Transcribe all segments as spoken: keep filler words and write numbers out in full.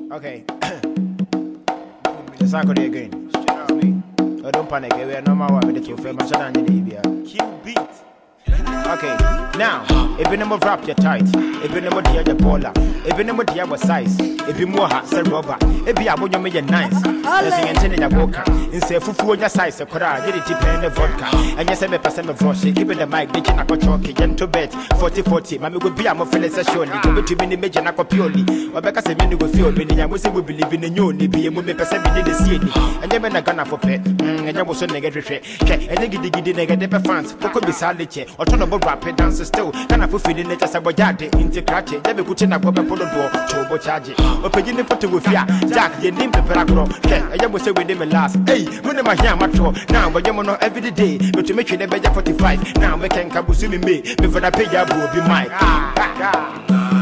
Okay. The circle again. Oh, don't panic. We are normal one with the two famous and Q beat. Okay, now, if you never wrap your tight, if you never tear your polar, if you never tear your size, if you more hats and rubber, if you are when you make it nice, let's say intended a walker, and say fufu on your size, a cora, get it depend the vodka, and yes, seven percent of Roshi, keep it the mic, bitch, and I chalky, and to bet forty forty, mammy would be a more fearless surely, to be to many major and purely, or because a minute will feel, meaning I was we believe in the new, be a woman percent in the city, and then when I gonna for pet, and I was so negative, and then get the negative fans, what could be solid, or turn about rapid dances still, can I fulfill it as a bojade, intercratch, never put in a woman for the door, chobo charge, or paying the photo with ya, Jack, your name, the paragro, I was say with him last, hey, when am I here, macho, now, but you know every day, but to make you the better forty-five, now we can kabusumi me, before I pay your boo, be mine. Ah, ah, ah.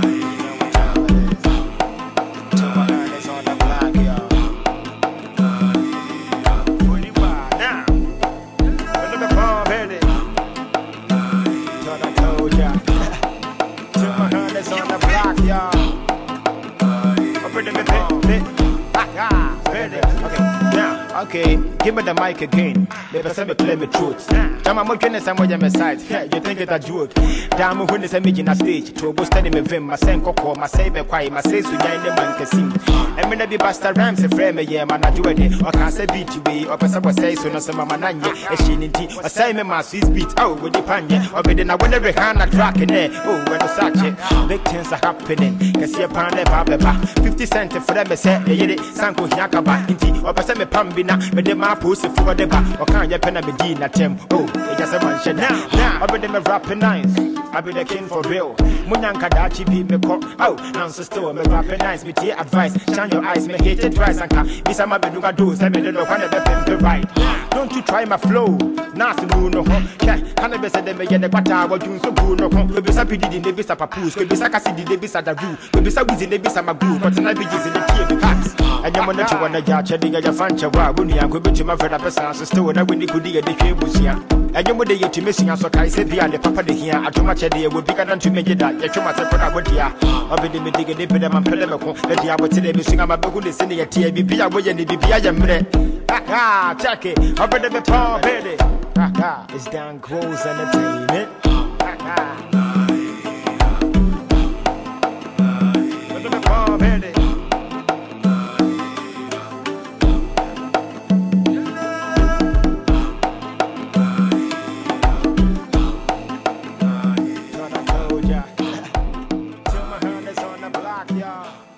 Okay, give me the mic again. Never say me claim the truth. Damn, I'm working some way on my side. Yeah, you think it's a joke? Damn, when it's a meeting a stage. To go study me vim, my sen coco, my say be quiet, my say so young the man can sing. And when I be basta rhymes a frame, yeah, man, I do it. Or can say beat way, or person was say so, no, some mananya, a shinity, or say me my Swiss beat, oh, with the panya, or be then I win every hand a track in there. Oh, when I such it, big things are happening. Can see a pound of baba, fifty cents for them, say, yeah, Sanko Yakaba, inti, or person me pambina. But the map pussy for the back, or can't you pen a bedina tem? Oh, it just a bunch of now. Now, I've been a rapping nice. I be the king for real. Munyanka Dachi be me call. Oh, answer store, me rapping nice. Me tea advice. Shine your eyes, me hate it twice. And can be some of the do. Send me the look on the pen to write. Don't you try my flow. Nasty no no. Can I be said them again? The quarter what you so good no. Could be sappy did in the bisa papoose. Could be sakasi the bisa da roo. Could be sappy in the bisa magu. But I be using the key of the cats. And you want to want to judge a digger, your fan, I'm going to my friend, a person, still, that when you could get the cables here. And you would get to missing us, okay, said the other papa here, at too much idea would be done to make it that, yet too much of what I would hear. I'll be the digger, the pedam and pedamical, that the hour today, missing my book, sending a T B P, I will and the B P I am ah, check it, I'll be the power, baby. Ah, it's down grows entertainment. Ah, Till my hand is on the block, y'all.